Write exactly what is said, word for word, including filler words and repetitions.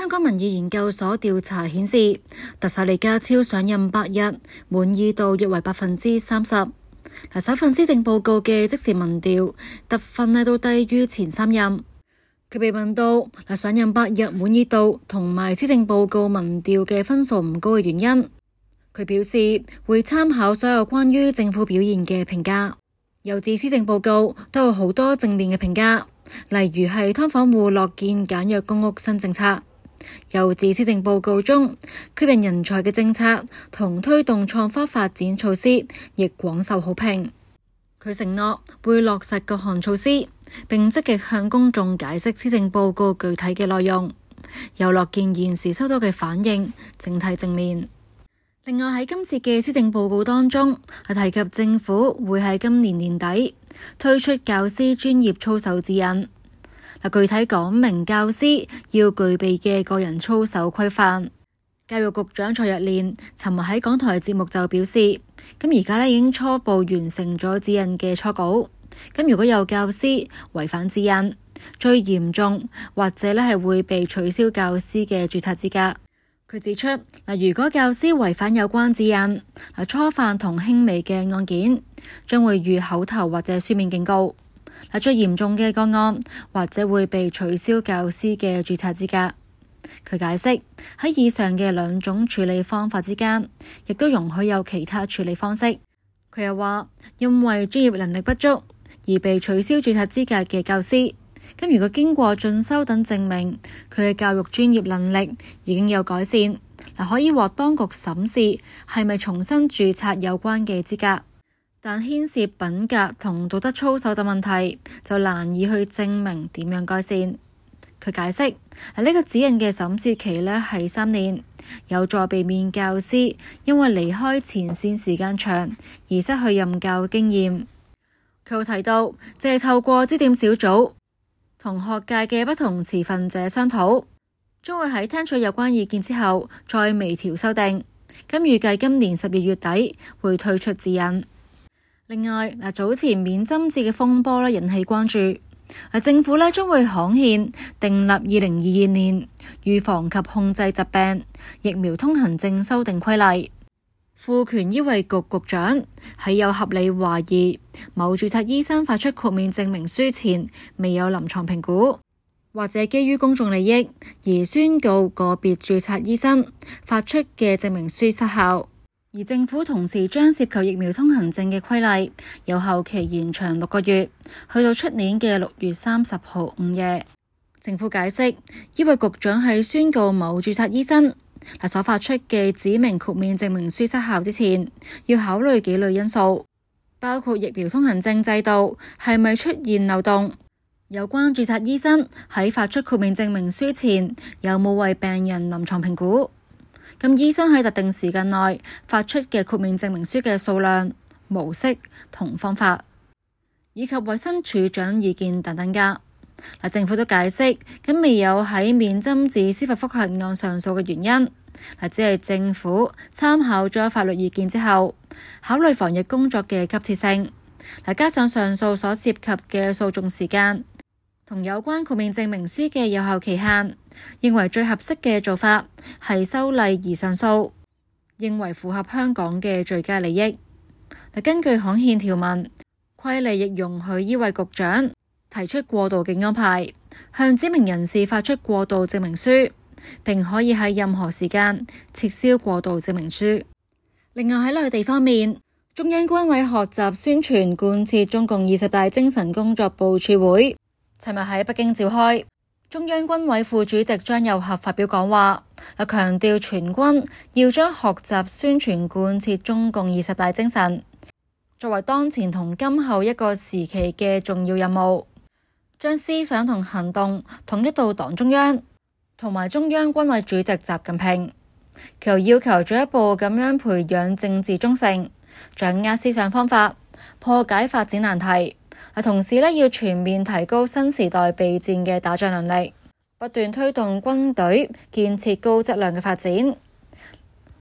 香港民意研究所調查顯示，特首李家超上任八日，滿意度約為百分之三十。嗱，首份施政報告嘅即時民調得分咧都低於前三任。佢被問到嗱，上任八日滿意度同埋施政報告民調嘅分數唔高嘅原因，佢表示會參考所有關於政府表現嘅評價，又指施政報告都有好多正面嘅評價，例如係劏房戶樂見簡約公屋新政策。又指施政報告中吸引人才嘅政策同推動創科發展措施亦廣受好評。佢承諾會落實各項措施，並積極向公眾解釋施政報告具體嘅內容。又樂見現時收到嘅反應整體正面。另外喺今次嘅施政報告當中，係提及政府會喺今年年底推出教師專業操守指引。具體講明教師要具備嘅個人操守規範。教育局長蔡若蓮尋日喺港台節目就表示，咁而家咧已經初步完成咗指引嘅初稿。咁如果有教師違反指引，最嚴重或者咧係會被取消教師嘅註冊資格。佢指出，嗱，如果教師違反有關指引，嗱，初犯同輕微嘅案件，將會予口頭或者書面警告。嗱，最嚴重嘅個案或者會被取消教師嘅註冊資格。佢解釋喺以上嘅兩種處理方法之間，亦都容許有其他處理方式。佢又話，因為專業能力不足而被取消註冊資格嘅教師，咁如果經過進修等證明佢嘅教育專業能力已經有改善，嗱，可以獲當局審視係咪重新註冊有關嘅資格。但牽涉品格同道德操守等問題，就難以去證明點樣改善。佢解釋，嗱，呢個指引嘅審視期呢係三年，有助避免教師因為離開前線時間長而失去任教經驗。佢又提到，即係透過焦點小組同學界嘅不同持份者商討，將會喺聽取有關意見之後再微調修訂。咁預計今年十二月底會推出指引。另外，嗱，早前免針紙嘅風波咧引起關注。嗱，政府咧將會刊憲訂立二零二二年預防及控制疾病疫苗通行證修訂規例，賦權醫衛局局長喺有合理懷疑某註冊醫生發出豁免證明書前未有臨床評估，或者基於公眾利益而宣告個別註冊醫生發出嘅證明書失效。而政府同時將涉及疫苗通行證嘅規例有效期延長六個月，去到出年嘅六月三十號午夜。政府解釋，醫衛局長喺宣告某註冊醫生嗱所發出嘅指明豁免證明書失效之前，要考慮幾類因素，包括疫苗通行證制度係咪出現漏洞，有關註冊醫生喺發出豁免證明書前有冇為病人臨床評估。咁醫生喺特定時間內發出嘅豁免證明書嘅數量、模式同方法，以及衛生署長意見等等㗎。嗱，政府都解釋，咁未有喺免針紙司法覆核案上訴嘅原因，嗱，只係政府參考咗法律意見之後，考慮防疫工作嘅急切性，嗱，加上上訴所涉及嘅訴訟時間同有關豁免證明書嘅有效期限，認為最合適嘅做法係修例而上訴，認為符合香港嘅最佳利益。根據刊憲條文，規例亦容許醫衛局長提出過渡嘅安排，向指明人士發出過渡證明書，並可以喺任何時間撤銷過渡證明書。另外喺內地方面，中央軍委學習宣傳貫徹中共二十大精神工作部署會尋日喺北京召開，中央軍委副主席張又俠發表講話，嗱，強調全軍要將學習宣傳貫徹中共二十大精神作為當前同今後一個時期嘅重要任務，將思想同行動統一到黨中央同埋中央軍委主席習近平。佢又要求進一步咁樣培養政治忠誠，掌握思想方法，破解發展難題。同時咧，要全面提高新時代備戰嘅打仗能力，不斷推動軍隊建設高質量嘅發展。